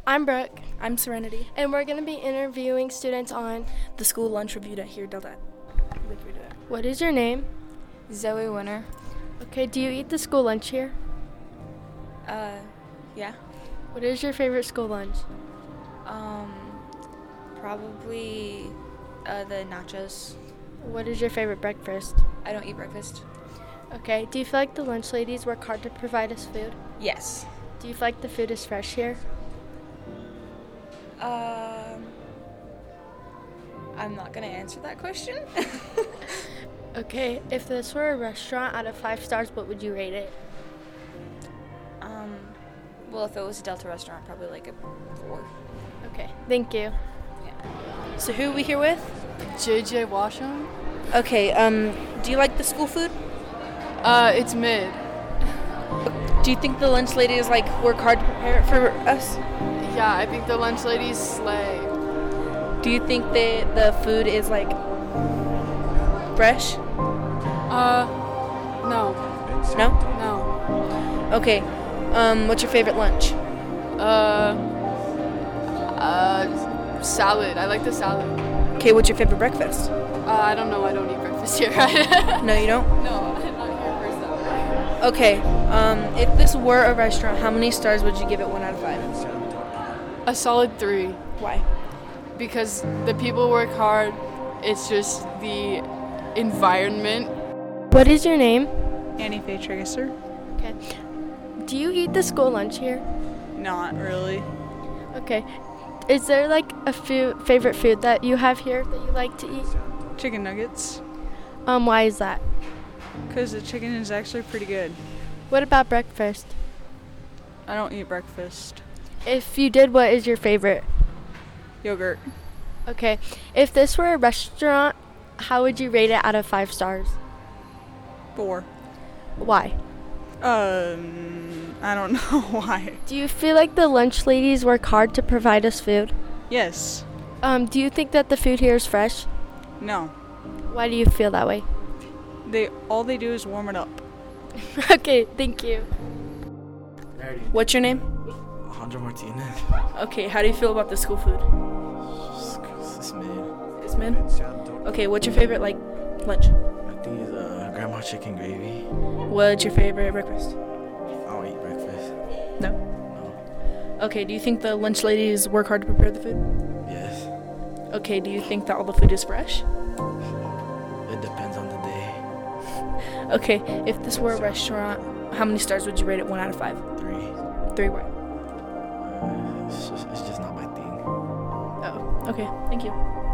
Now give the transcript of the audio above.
I'm Brooke, I'm Serenity. and we're going to be interviewing students on The school lunch review at here. what is your name? Zoe Winter. Okay, do you eat the school lunch here? Yeah. What is your favorite school lunch? Probably the nachos. What is your favorite breakfast? I don't eat breakfast. Okay, do you feel like the lunch ladies work hard to provide us food? Yes. Do you feel like the food is fresh here? I'm not gonna answer that question. Okay, if this were a restaurant out of 5 stars, what would you rate it? Well, if it was a Delta restaurant, probably like a 4. Okay, thank you. So who are we here with? JJ Washam? Okay, do you like the school food? It's mid. Do you think the lunch ladies work hard to prepare it for us? Yeah, I think the lunch ladies slay. Do you think the food is fresh? No. No? No. Okay. What's your favorite lunch? Salad. I like the salad. Okay, what's your favorite breakfast? I don't know. I don't eat breakfast here. No, you don't? No, I'm not here for salad. Okay. If this were a restaurant, how many stars would you give it 1 out of 5? A solid 3. Why? Because the people work hard. It's just the environment. What is your name? Annie Faye Tracer? Okay. Do you eat the school lunch here? Not really. Okay. Is there a favorite food that you have here that you like to eat? Chicken nuggets. Why is that? Because the chicken is actually pretty good. What about breakfast? I don't eat breakfast. If you did, what is your favorite? Yogurt. Okay. If this were a restaurant, how would you rate it out of 5 stars? 4. Why? I don't know why. Do you feel like the lunch ladies work hard to provide us food? Yes. Do you think that the food here is fresh? No. Why do you feel that way? All they do is warm it up. Okay, thank you. What's your name? Alejandro Martinez. Okay, how do you feel about the school food? It's mid. It's mid? Okay, what's your favorite, lunch? I think it's grandma chicken gravy. What's your favorite breakfast? I don't eat breakfast. No? No. Okay, do you think the lunch ladies work hard to prepare the food? Yes. Okay, do you think that all the food is fresh? It depends on the day. Okay, if this were a restaurant, how many stars would you rate it 1 out of 5? 3. 3 what? It's just not my thing. Oh, okay, thank you.